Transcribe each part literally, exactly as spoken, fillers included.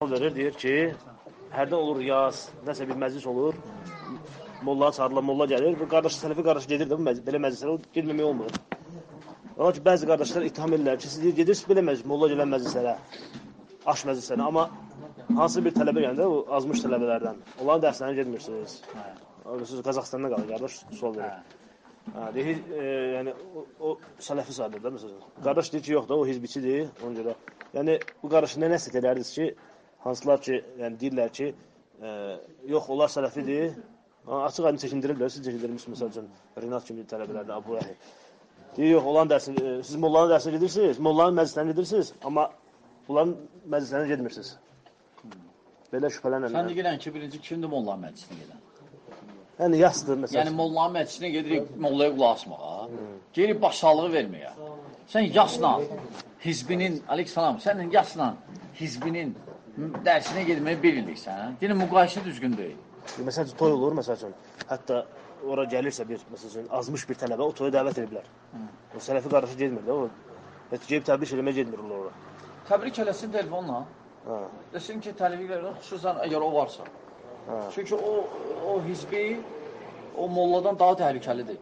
verir, deyir ki, hərdən olur yaz, nəsə bir məclis olur, molla çağırırlar, molla gəlir, bu qardaş, sələfi qardaş gedir də bu məclis, belə məclislərə, o girməmək olmur. Ola ki, bəzi qardaşlar ittiham edirlər ki, siz gedirsiniz belə məclis, molla gələn məclislərə, aş məclislərə, amma hansı bir tələbə gəndə, o azmış tələbələrdən, onların dərslərinə gedmirsiniz. Siz Qazaxıstanda qalır, qardaş, sual verir. Deyir, e, yəni, o, o sələfi sayılır da, məsələn. Qardaş deyir ki, yox da, o hizbiçidir, ona görə. Yəni, bu qardaşı nə nəsət edərdiniz ki, hansılar ki, yəni deyirlər ki, e, yox, onlar sələfidir, açıq aydın çəkindirirlər, siz çəkindirmişsiniz, məsəl üçün, Rinat kimi tələbələrdə, Abu Rəhi. Deyir, yox, olan dərsi, e, siz mollanın dərsinə gedirsiniz, mollanın məclislərinə gedirsiniz, amma bunların məclislərinə gedmirsiniz. Belə şübhələnən. Sən deyirən ki, birinci kimdir mollanın məclisinə gedən? Yəni, yasdır, məsələn. Yəni, mollanın məclisinə gedirik, mollaya qulaq asmağa, gelib başsağlığı verməyə. Sən yasla, hizbinin, aleyhissalam, sənin yasla, hizbinin dərsinə gedməyə bir illiksən. Deyirəm, müqayisə düzgün deyil. Məsəl üçün, toy olur, məsəl üçün, hətta ora gəlirsə bir, məsəl üçün, azmış bir tələbə, o toya dəvət ediblər. O sələfi qardaşı gedmir də, o, gəlib təbrik eləməyə gedmir ora. Təbrik eləsin telefonla. Desin ki, təbrik eləsin, xüsusən əgər o varsa. Çünki o, o hizbi, o molladan daha təhlükəlidir.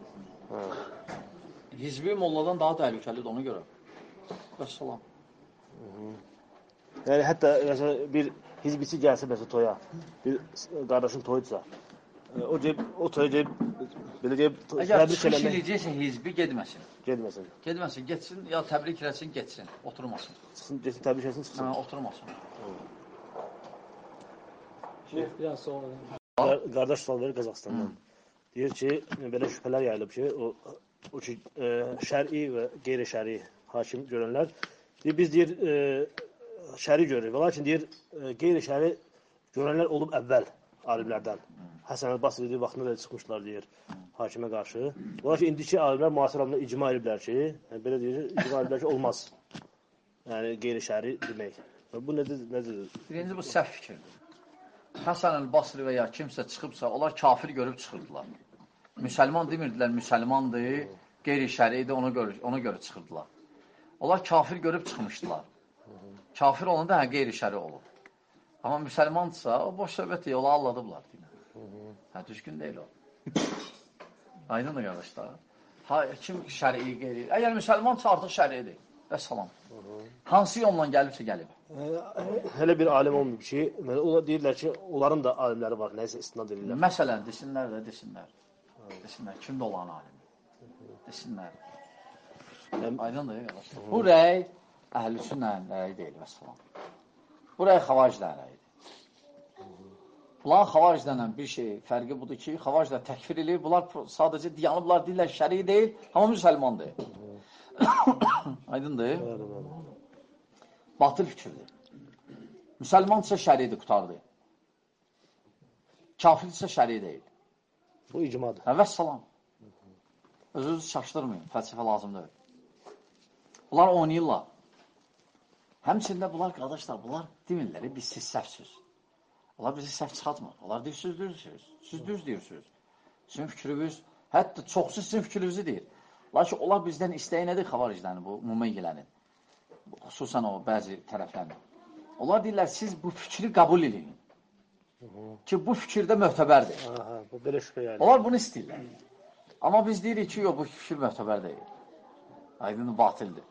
Hizbi molladan daha təhlükəlidir, ona görə. Vəssalam. Yəni, hətta bir hizbiçi gəlsə məsələn toya, bir qardaşın toyudsa, o gəlib, o toya gəlib, belə gəlib, təbrik eləmək. Əgər çıxış eləyəcəksə hizbi gedməsin. Gedməsin. Gedməsin, getsin, ya təbrik eləsin, getsin, oturmasın. Çıxsın, getsin, təbrik eləsin, çıxsın. Hə, oturmasın. Biraz sonra. Qardaş sual verir Qazaxıstandan. Deyir ki, belə şübhələr yayılıb ki, o, o ki, e, şəri və qeyri-şəri hakim görənlər, deyir, biz deyir, e, şəri görürük. Lakin deyir, e, qeyri-şəri görənlər olub əvvəl alimlərdən. Həsən el-Basri deyir, vaxtında da çıxmışlar deyir, hakimə qarşı. Lakin indiki alimlər müasir alimlər icma ediblər ki, yəni, belə deyir, icma ediblər ki, olmaz. Yəni, qeyri-şəri demək. Bu nədir? nədir? Birinci, bu səhv fikirdir. Həsən el-Basri və ya kimsə çıxıbsa, onlar kafir görüb çıxırdılar. Müsəlman demirdilər, müsəlmandır, qeyri-şəridir, ona görə, ona görə çıxırdılar. Onlar kafir görüb çıxmışdılar. Kafir olanda hə, qeyri-şəri olur. Amma müsəlmandırsa, o boş söhbət deyil, onlar alladıblar. Hə, düzgün deyil o. Aydın da qardaşlar. Ha, kim şəri, qeyri? Əgər müsəlmandırsa, artıq şəridir. Və salam. Hansı yolla gəlibsə gəlib. Hələ bir alim olmayıb ki, onlar deyirlər ki, onların da alimləri var, nəyisə istinad edirlər. Məsələn, desinlər də, desinlər. Desinlər, kimdə olan alim? Desinlər. Aydındır, qardaşlar. Bu rəy əhl-i-sünnənin rəyi deyil, və salam. Bu rəy xavariclərin rəyidir. Bunlar xavariclərlə bir şey, fərqi budur ki, xavariclər təkfir edir, bunlar sadəcə diyanıblar, deyirlər, şəri deyil, amma müsəlman deyil. Aydındır? Batıl fikirdir. Müsəlmansa şəridir, qutardır. Kafirdirsə şəri deyil. Bu icmadır. Və salam. Özünüzü çaşdırmayın, fəlsəfə lazım deyil. Bunlar oynayırlar. Həmçində bunlar, qardaşlar, bunlar demirlər, biz siz səhvsiniz. Onlar bizi səhv çıxartmır. Onlar deyir, siz düzsünüz. Siz düz deyirsiniz. Sizin fikriniz, hətta çoxsu sizin fikrinizi deyir. Lakin onlar bizdən istəyi nədir xavariclərini, bu mümeyyilənin? Xüsusən o, bəzi tərəflərini. Onlar deyirlər, siz bu fikri qəbul edin. Ki, bu fikirdə möhtəbərdir. Aha, bu belə şübhə yəni. Onlar bunu istəyirlər. Amma biz deyirik ki, yox, bu fikir möhtəbər deyil. Aydın batildir.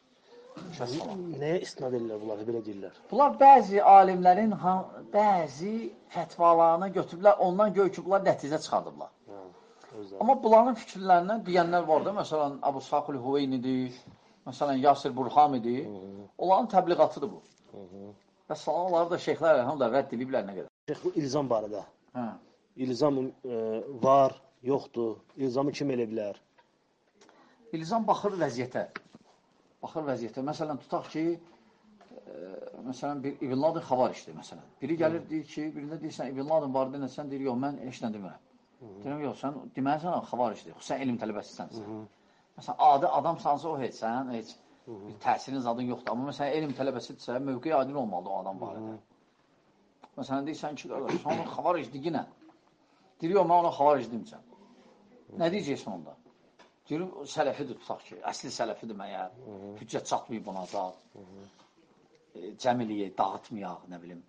Nəyə istinad edirlər bunlar, belə deyirlər? Bunlar bəzi alimlərin bəzi fətvalarını götürüblər, ondan göy ki, bunlar nəticə çıxardıblar. Amma bunların fikirlərindən deyənlər var da, məsələn, Əbu Saqul Hüveynidir, məsələn, Yasir Burhamidir, onların təbliğatıdır bu. Və salamları da şeyxlər həm də rədd ediblər nə qədər. Şeyx, bu ilzam barədə. Hə. İlzam e, var, yoxdur, ilzamı kim elə bilər? İlzam baxır vəziyyətə. Baxır vəziyyətə. Məsələn, tutaq ki, e, məsələn, bir İbn Ladin xavarişdir, məsələn. Biri gəlir, deyir ki, birində deyirsən, İbn Ladin barədə nəsən, deyir, yox, mən heç nə demirəm. Deyirəm, yox, sən deməlisən, xavaricdir, sən elm tələbəsisənsən. Məsələn, adi adamsansa o heç, sən heç bir təsirin zadın yoxdur. Amma məsələn, elm tələbəsidirsə, mövqeyi adil olmalıdır o adam barədə. Məsələn, deyirsən ki, qardaş, sən onu xavaricdir yinə. Deyir, yox, mən ona xavaric deməyəcəm. Nə deyəcəksən onda? Deyir, sələfidir, tutaq ki, əsli sələfidir məyər, hüccət çatmayıb buna zat. Cəmiliyə, dağıtmayaq, nə bilim.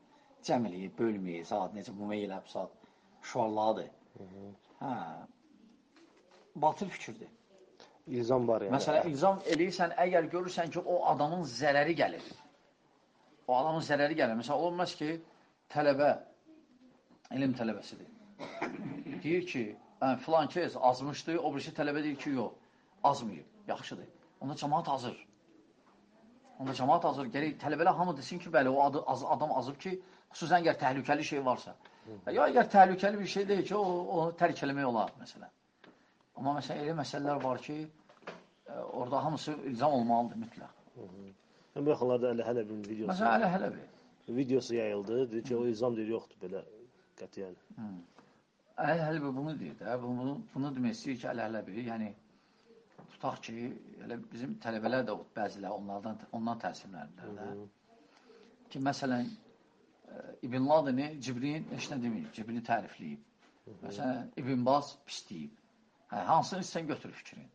cəm eləyib, bölməyib, saat necə müməy eləb, saat şuarladır. Hə, batıl fikirdir. İlzam var yəni. Məsələn, ilzam eləyirsən, əgər görürsən ki, o adamın zərəri gəlir. O adamın zərəri gəlir. Məsələn, olmaz ki, tələbə, elm tələbəsidir. Deyir ki, filan kez azmışdı, o birisi tələbə deyir ki, yox, azmayıb, yaxşıdır. Onda cəmaat azır. Onda cəmaat hazır, gələk, tələbələr hamı desin ki, bəli, o adı, az, adam azıb ki, xüsusən əgər təhlükəli şey varsa. Ya əgər təhlükəli bir şey deyil ki, o, onu tərk eləmək olar, məsələn. Amma məsələn, elə məsələlər var ki, e, orada hamısı ilzam olmalıdır, mütləq. Bu yaxınlarda hələ hələ bir videosu. Məsələn, hələ hələ bir. Videosu yayıldı, dedi ki, o ilzam deyir, yoxdur belə qətiyyən. Hələ hələ bir bunu deyir də, bunu, bunu demək istəyir ki, hələ hələ bir, yəni, tutaq ki, elə bizim tələbələr də bəzilər onlardan ondan təsirlənirlər də. Ki məsələn İbn Ladeni Cibrin heç nə demir, Cibrini tərifləyib. Məsələn İbn Baz pisləyib. Hə, hansını istəsən götür fikrin.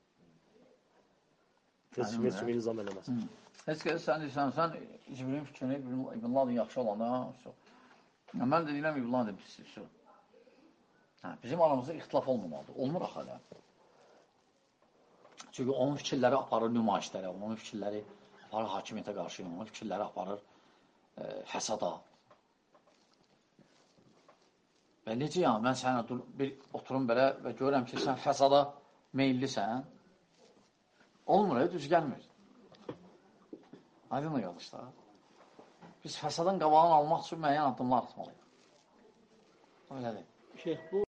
Heç heç kim ilzam eləməz. Heç kəs sən deyirsən, sən Cibrin fikrini İbn Laden yaxşı olanda, ya mən də deyirəm İbn Laden pisdir. Hə, bizim aramızda ixtilaf olmamalıdır. Olmur axı hələ. Çünki onun fikirləri aparır nümayişlərə, onun fikirləri aparır hakimiyyətə qarşı, onun fikirləri aparır e, fəsada. Və necə yəni, mən sənə dur, bir oturum belə və görürəm ki, sən fəsada meyillisən, olmur, e, düz gəlmir. Aydın da qardaşlar. Biz fəsadın qabağını almaq üçün müəyyən addımlar atmalıyıq. Öylədir. Şeyh, bu